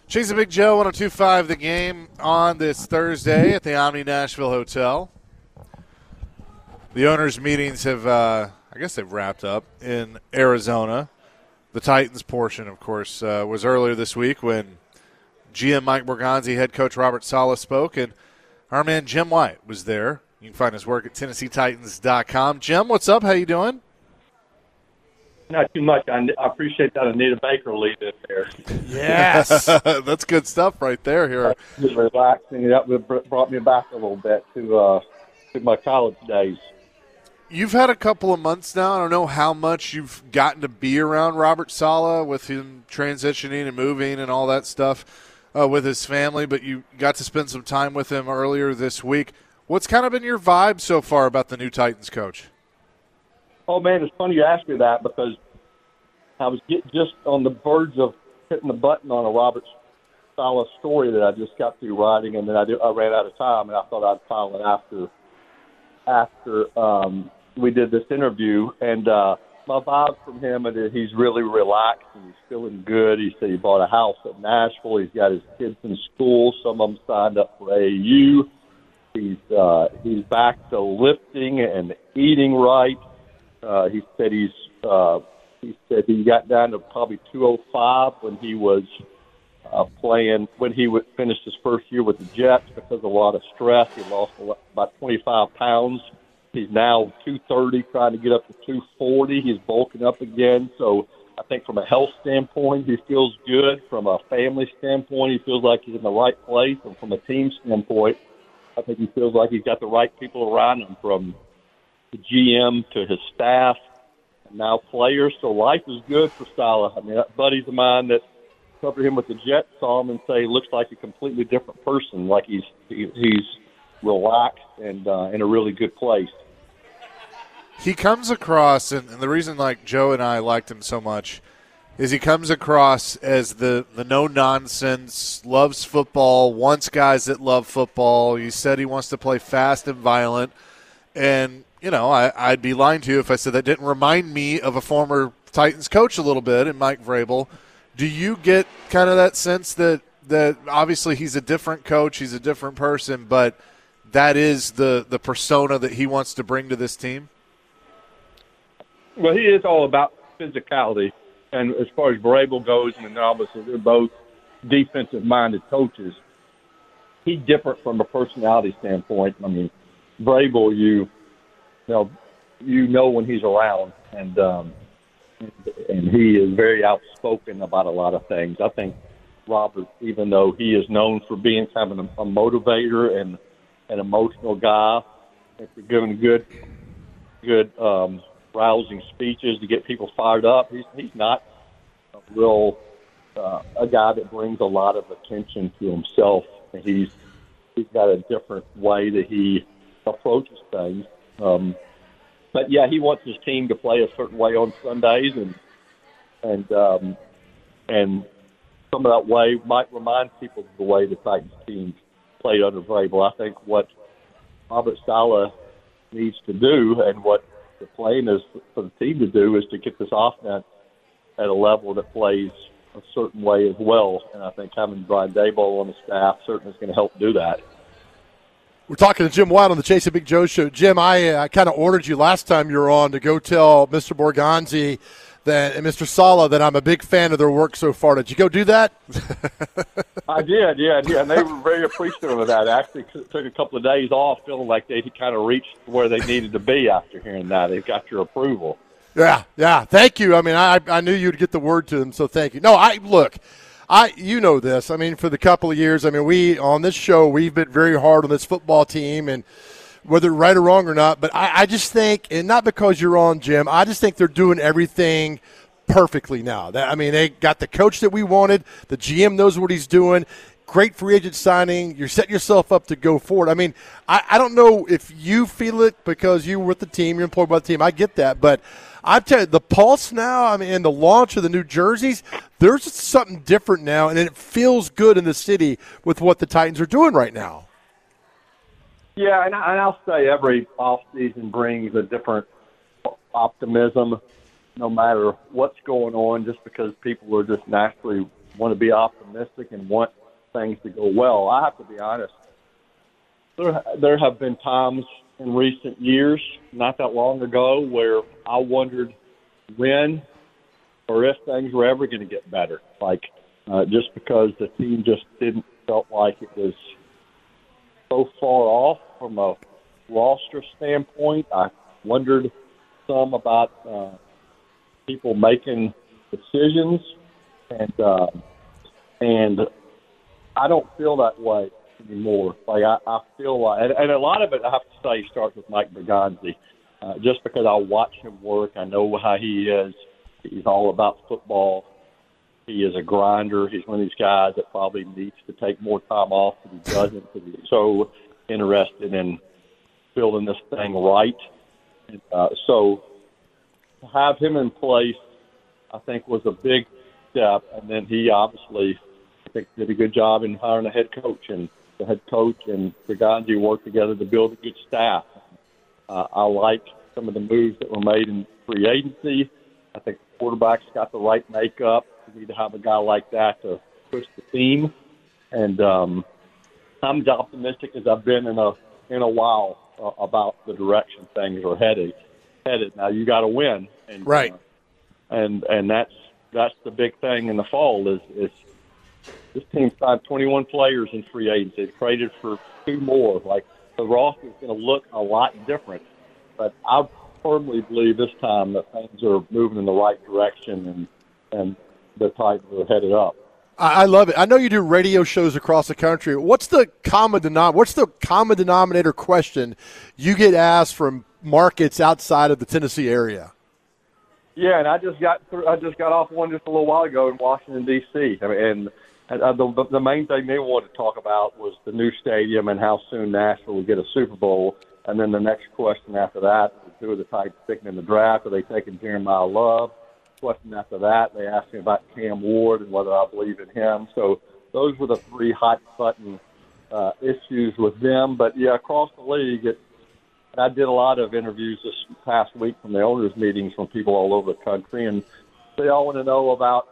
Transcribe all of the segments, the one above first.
Chasing Big Joe, 102.5 The Game on this Thursday at the Omni Nashville Hotel. The owners' meetings have, I guess they've wrapped up in Arizona. The Titans portion, of course, was earlier this week when GM Mike Borgonzi, head coach Robert Saleh spoke, and our man Jim White was there. You can find his work at TennesseeTitans.com. Jim, what's up? How you doing? Not too much. I appreciate that Anita Baker lead in there. Yes. That's good stuff right there here. Just relaxing. That brought me back a little bit to my college days. You've had a couple of months now. I don't know how much you've gotten to be around Robert Saleh with him transitioning and moving and all that stuff with his family, but you got to spend some time with him earlier this week. What's kind of been your vibe so far about the new Titans coach? Oh, man, it's funny you ask me that because I was just on the verge of hitting the button on a Robert Saleh story that I just got through writing, and then I ran out of time, and I thought I'd file it after we did this interview. And my vibe from him is that he's really relaxed and he's feeling good. He said he bought a house at Nashville. He's got his kids in school. Some of them signed up for AAU. He's back to lifting and eating right. He said he got down to probably 205 when he was playing, when he would finish his first year with the Jets because of a lot of stress. He lost about 25 pounds. He's now 230, trying to get up to 240. He's bulking up again. So I think from a health standpoint, he feels good. From a family standpoint, he feels like he's in the right place. And from a team standpoint, I think he feels like he's got the right people around him, from the GM to his staff, and now players. So life is good for Saleh. I mean, buddies of mine that covered him with the Jets saw him and say he looks like a completely different person, like he's relaxed and in a really good place. He comes across, and the reason like Joe and I liked him so much is he comes across as the no-nonsense, loves football, wants guys that love football. He said he wants to play fast and violent. And, you know, I'd be lying to you if I said that didn't remind me of a former Titans coach a little bit, and Mike Vrabel. Do you get kind of that sense that obviously he's a different coach, he's a different person, but that is the persona that he wants to bring to this team? Well, he is all about physicality. And as far as Vrabel goes, and obviously they're both defensive-minded coaches, he's different from a personality standpoint. I mean, Vrabel, you know when he's around, and he is very outspoken about a lot of things. I think Robert, even though he is known for being kind of a motivator and an emotional guy, and for giving good rousing speeches to get people fired up, he's not a guy that brings a lot of attention to himself. He's got a different way that he approaches things. But yeah, he wants his team to play a certain way on Sundays, and some of that way might remind people of the way the Titans team played under Vrabel. I think what Robert Saleh needs to do, and what the plan is for the team to do, is to get this offense at a level that plays a certain way as well. And I think having Brian Daboll on the staff certainly is going to help do that. We're talking to Jim White on the Chasing Big Joe show. Jim, I kind of ordered you last time you were on to go tell Mr. Borgonzi and Mr. Saleh that I'm a big fan of their work so far. Did you go do that? I did, yeah. And they were very appreciative of that. Actually, took a couple of days off feeling like they kind of reached where they needed to be after hearing that. They got your approval. Yeah. Thank you. I mean, I knew you'd get the word to them, so thank you. No, you know this. I mean, for the couple of years, I mean, we on this show, we've been very hard on this football team, and whether right or wrong or not. But I just think, and not because you're on, Jim, I just think they're doing everything perfectly now. I mean, they got the coach that we wanted. The GM knows what he's doing. Great free agent signing. You're setting yourself up to go forward. I mean, I don't know if you feel it because you were with the team, you're employed by the team. I get that, but I tell you, the pulse now, I mean, and the launch of the new jerseys, there's something different now, and it feels good in the city with what the Titans are doing right now. Yeah, and I'll say every offseason brings a different optimism, no matter what's going on, just because people are just naturally want to be optimistic and want things to go well. I have to be honest. There have been times in recent years, not that long ago, where I wondered when or if things were ever going to get better. Just because the team just didn't felt like it was so far off from a roster standpoint. I wondered some about people making decisions, and I don't feel that way anymore. I feel like, and a lot of it, I have to say, starts with Mike Berganzi. Just because I watch him work, I know how he is. He's all about football. He is a grinder. He's one of these guys that probably needs to take more time off, but he doesn't because he's so interested in building this thing right. And, so to have him in place, I think, was a big step. And then he obviously, I think, did a good job in hiring a head coach. And the head coach and Berganzi worked together to build a good staff. I like some of the moves that were made in free agency. I think the quarterback's got the right makeup. You need to have a guy like that to push the team. And I'm as optimistic as I've been in a while about the direction things are headed. Now you got to win, and right. And that's the big thing in the fall is this team signed 21 players in free agency. They traded for 2 more. Like, the roster is going to look a lot different, but I firmly believe this time that things are moving in the right direction and the Titans are headed up. I love it. I know you do radio shows across the country. What's the common denominator question you get asked from markets outside of the Tennessee area? Yeah, and I just got off one just a little while ago in Washington, D.C. I mean, and the main thing they wanted to talk about was the new stadium and how soon Nashville will get a Super Bowl. And then the next question after that was, who are the Titans picking in the draft? Are they taking Jeremiah Love? Question after that, they asked me about Cam Ward and whether I believe in him. So those were the 3 hot-button issues with them. But, yeah, across the league, I did a lot of interviews this past week from the owners' meetings from people all over the country, and they all want to know about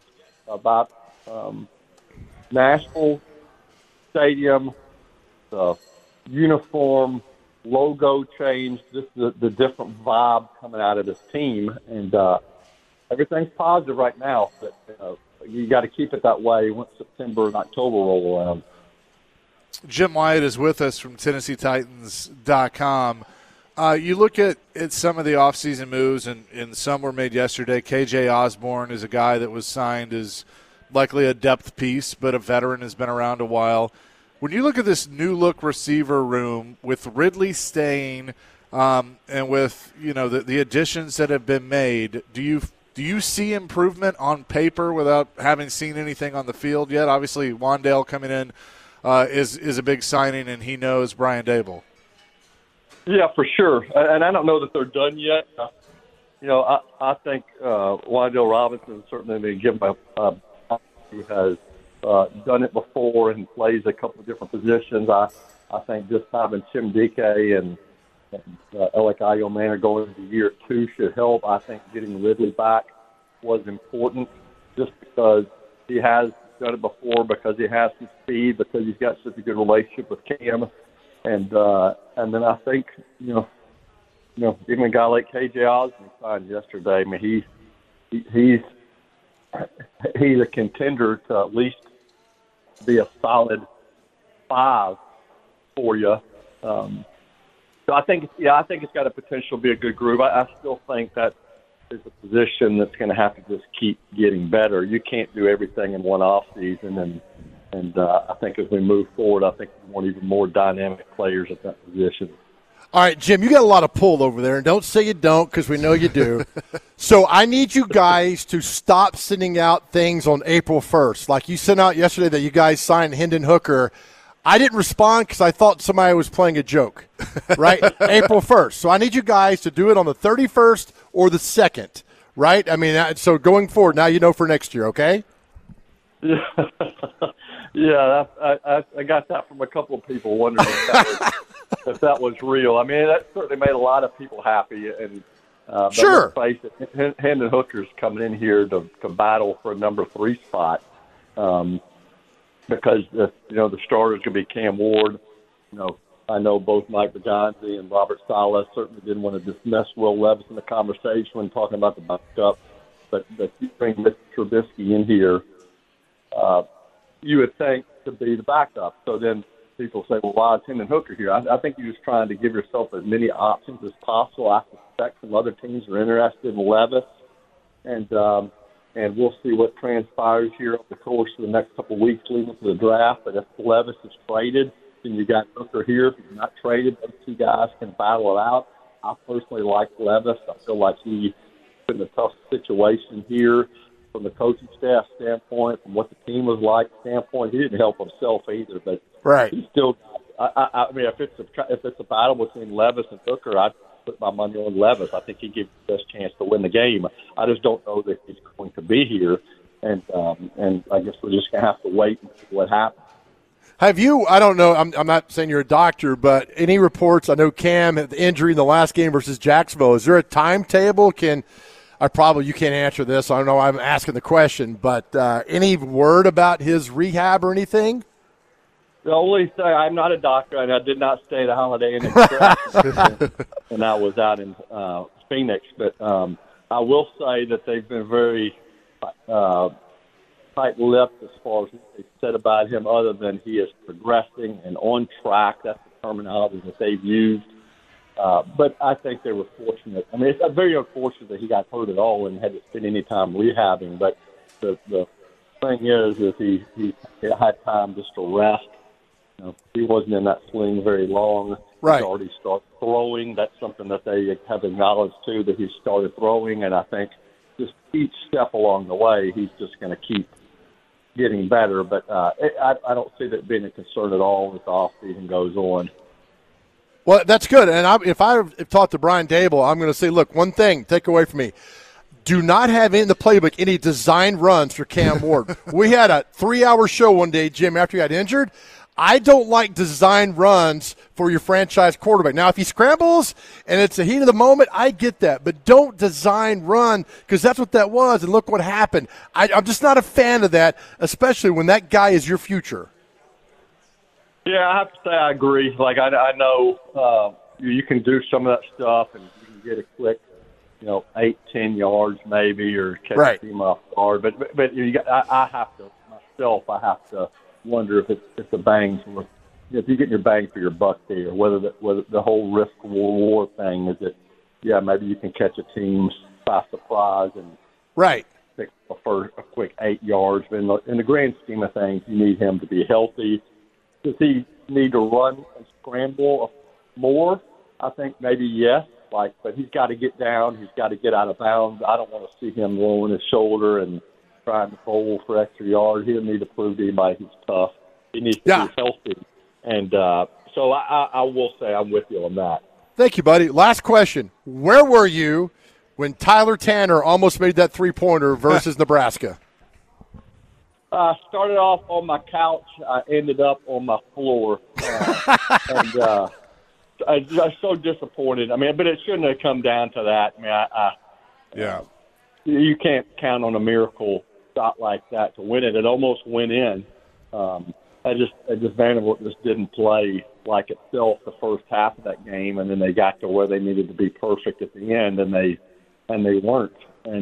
Nashville Stadium, the uniform, logo change, just the different vibe coming out of this team. And everything's positive right now, but you got to keep it that way once September and October roll around. Jim Wyatt is with us from TennesseeTitans.com. You look at some of the offseason moves, and some were made yesterday. KJ Osborne is a guy that was signed as likely a depth piece, but a veteran, has been around a while. When you look at this new-look receiver room with Ridley staying and with the additions that have been made, do you see improvement on paper without having seen anything on the field yet? Obviously, Wan'Dale coming in is a big signing, and he knows Brian Daboll. Yeah, for sure. And I don't know that they're done yet. I think Wan'Dale Robinson certainly may give him a who has done it before and plays a couple of different positions. I think just having Tim DK and Alec Ayoman going into year 2 should help. I think getting Ridley back was important just because he has done it before, because he has some speed, because he's got such a good relationship with Cam. And then I think, even a guy like KJ Osborne signed yesterday, I mean, he's a contender to at least be a solid 5 for you. So I think it's got a potential to be a good group. I still think that is a position that's going to have to just keep getting better. You can't do everything in one off season, and I think as we move forward, I think we want even more dynamic players at that position. All right, Jim, you got a lot of pull over there, and don't say you don't because we know you do. So I need you guys to stop sending out things on April 1st. Like you sent out yesterday that you guys signed Hendon Hooker. I didn't respond because I thought somebody was playing a joke, right? April 1st. So I need you guys to do it on the 31st or the 2nd, right? I mean, so going forward, now you know for next year, okay? Yeah, I got that from a couple of people wondering if that was real. I mean, that certainly made a lot of people happy. And sure. Let's face it, Hendon Hooker's coming in here to battle for a number 3 spot. because the starters could be Cam Ward. I know both Mike Berganzi and Robert Saleh certainly didn't want to dismiss Will Levis in the conversation when talking about the backup, but you bring Mr. Trubisky in here, you would think to be the backup. So then people say, well, why is Hendon Hooker here? I think you're just trying to give yourself as many options as possible. I suspect some other teams are interested in Levis, and we'll see what transpires here over the course of the next couple of weeks leading up to the draft. But if Levis is traded, then you got Hooker here. If he's not traded, those two guys can battle it out. I personally like Levis. I feel like he's in a tough situation here from the coaching staff standpoint, from what the team was like standpoint. He didn't help himself either, but he still. I mean, if it's a battle between Levis and Hooker, I'd put my money on Levis. I think he gives the best chance to win the game. I just don't know that he's going to be here, and I guess we're just going to have to wait and see what happens. Have you, I don't know, I'm not saying you're a doctor, but any reports, I know Cam had the injury in the last game versus Jacksonville. Is there a timetable? You can't answer this. I don't know, I'm asking the question, but any word about his rehab or anything? The only thing, I'm not a doctor, and I did not stay at a Holiday Inn Express when I was out in Phoenix, but I will say that they've been very tight-lipped as far as what they said about him, other than he is progressing and on track. That's the terminology that they've used. But I think they were fortunate. I mean, it's very unfortunate that he got hurt at all and had to spend any time rehabbing. But the thing is he had time just to rest. He wasn't in that sling very long. Right. He's already started throwing. That's something that they have acknowledged, too, that he started throwing. And I think just each step along the way, he's just going to keep getting better. But I don't see that being a concern at all as the offseason goes on. Well, that's good. And if I talked to Brian Dable, I'm going to say, look, one thing, take away from me. Do not have in the playbook any design runs for Cam Ward. We had a 3-hour show one day, Jim, after he got injured. I don't like design runs for your franchise quarterback. Now, if he scrambles and it's the heat of the moment, I get that. But don't design run, because that's what that was, and look what happened. I'm just not a fan of that, especially when that guy is your future. Yeah, I have to say I agree. Like, I know you can do some of that stuff, and you can get a quick, 8-10 yards maybe, or catch a team off guard. But I have to wonder if it's the bangs, if you're getting your bang for your buck there, whether the whole risk war thing is that, maybe you can catch a team by surprise and pick a quick 8 yards. But in the grand scheme of things, you need him to be healthy. Does he need to run and scramble more? I think maybe yes. But he's got to get down. He's got to get out of bounds. I don't want to see him rolling his shoulder and trying to bowl for extra yards. He doesn't need to prove to anybody he's tough. He needs to be healthy. And so I will say I'm with you on that. Thank you, buddy. Last question. Where were you when Tyler Tanner almost made that three-pointer versus Nebraska? I started off on my couch. I ended up on my floor. And I was so disappointed. I mean, but it shouldn't have come down to that. I mean, you can't count on a miracle shot like that to win it. It almost went in. Vanderbilt just didn't play like itself the first half of that game, and then they got to where they needed to be perfect at the end, and they weren't.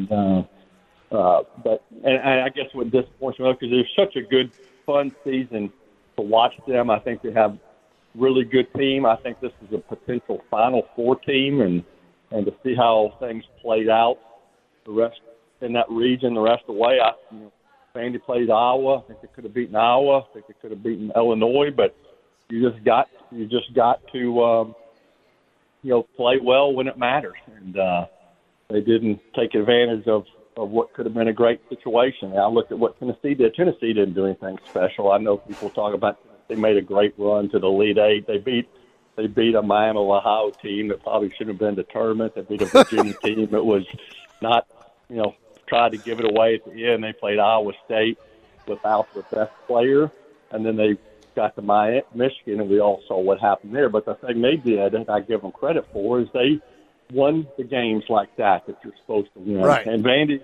But I guess what disappoints me, because it was such a good, fun season to watch them. I think they have a really good team. I think this is a potential Final Four team, and to see how things played out the rest in that region the rest of the way. Vandy plays Iowa. I think they could have beaten Iowa. I think they could have beaten Illinois, but you just got to play well when it matters, and they didn't take advantage of what could have been a great situation. I looked at what Tennessee did. Tennessee didn't do anything special. I know people talk about they made a great run to the Elite Eight. They beat a Miami Ohio team that probably shouldn't have been determined. They beat a Virginia team that was not, tried to give it away at the end. They played Iowa State without their best player, and then they got to Michigan, and we all saw what happened there. But the thing they did, and I give them credit for, is they won the games like that you're supposed to win. Right. And Vandy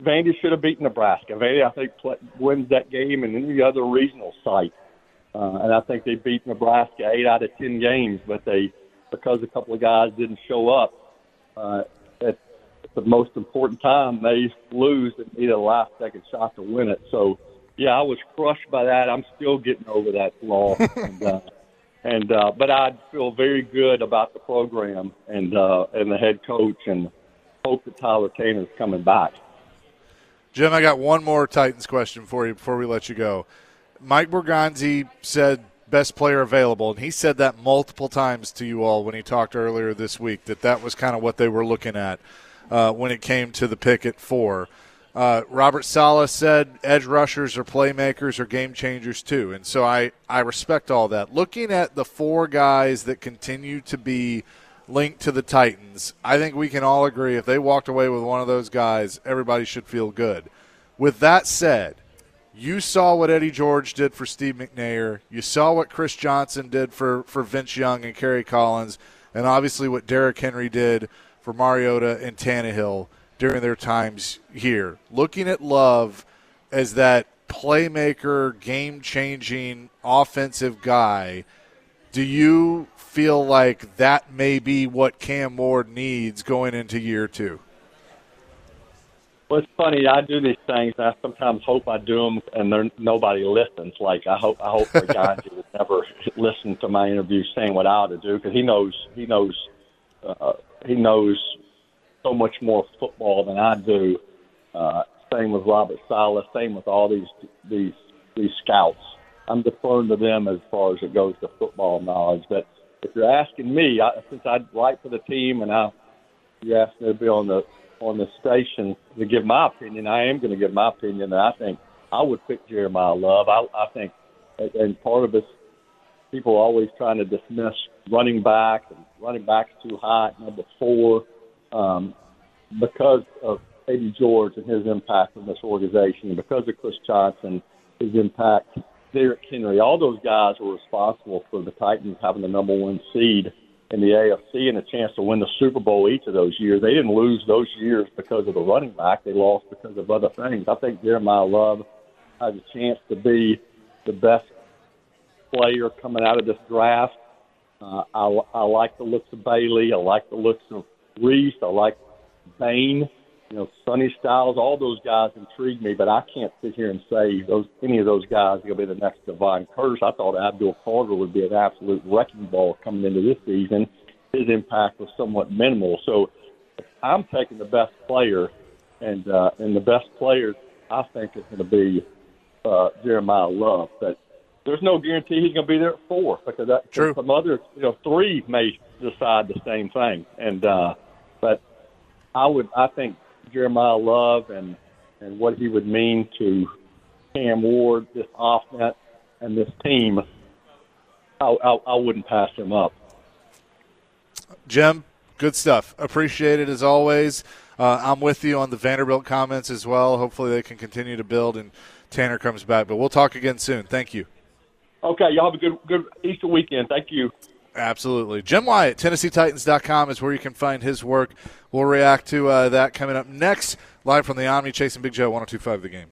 Vandy should have beaten Nebraska. Vandy, I think, wins that game in any other regional site. And I think they beat Nebraska 8 out of 10 games, but because a couple of guys didn't show up at the most important time, they lose and need a last-second shot to win it. So, yeah, I was crushed by that. I'm still getting over that loss. But I feel very good about the program and the head coach, and hope that Tyler Taylor's coming back. Jim, I got one more Titans question for you before we let you go. Mike Borgonzi said best player available, and he said that multiple times to you all when he talked earlier this week, that was kind of what they were looking at when it came to the pick at 4. Robert Saleh said edge rushers or playmakers or game changers too, and so I respect all that. Looking at the 4 guys that continue to be linked to the Titans, I think we can all agree if they walked away with one of those guys, everybody should feel good. With that said, you saw what Eddie George did for Steve McNair. You saw what Chris Johnson did for Vince Young and Kerry Collins, and obviously what Derrick Henry did for Mariota and Tannehill during their times here. Looking at Love as that playmaker, game-changing offensive guy, do you feel like that may be what Cam Ward needs going into year 2? Well, it's funny. I do these things, and I sometimes hope I do them, and nobody listens. Like I hope the guy would never listen to my interview saying what I ought to do, because he knows so much more football than I do. Same with Robert Saleh. Same with all these scouts. I'm deferring to them as far as it goes to football knowledge. But if you're asking me, since I write for the team, and you asked me to be on the station to give my opinion, I am going to give my opinion, and I think I would pick Jeremiah Love. I think, and part of it's people always trying to dismiss running back, and running back's too high at number 4 because of Eddie George and his impact on this organization, and because of Chris Johnson, his impact, Derrick Henry. All those guys were responsible for the Titans having the number 1 seed in the AFC and a chance to win the Super Bowl each of those years. They didn't lose those years because of the running back. They lost because of other things. I think Jeremiah Love has a chance to be the best player coming out of this draft. I like the looks of Bailey. I like the looks of Reese. I like Bain. Sonny Styles. All those guys intrigue me, but I can't sit here and say any of those guys are going to be the next Devon Curtis. I thought Abdul Carter would be an absolute wrecking ball coming into this season. His impact was somewhat minimal. So I'm taking the best player, and the best player I think is going to be Jeremiah Love. But there's no guarantee he's going to be there at 4, because some other 3 may decide the same thing. And but I think Jeremiah Love and what he would mean to Cam Ward, this offense, and this team, I wouldn't pass him up. Jim, good stuff. Appreciate it as always. I'm with you on the Vanderbilt comments as well. Hopefully they can continue to build and Tanner comes back. But we'll talk again soon. Thank you. Okay, y'all have a good Easter weekend. Thank you. Absolutely. Jim Wyatt, TennesseeTitans.com is where you can find his work. We'll react to that coming up next, live from the Omni, Chasing Big Joe, 102.5 The Game.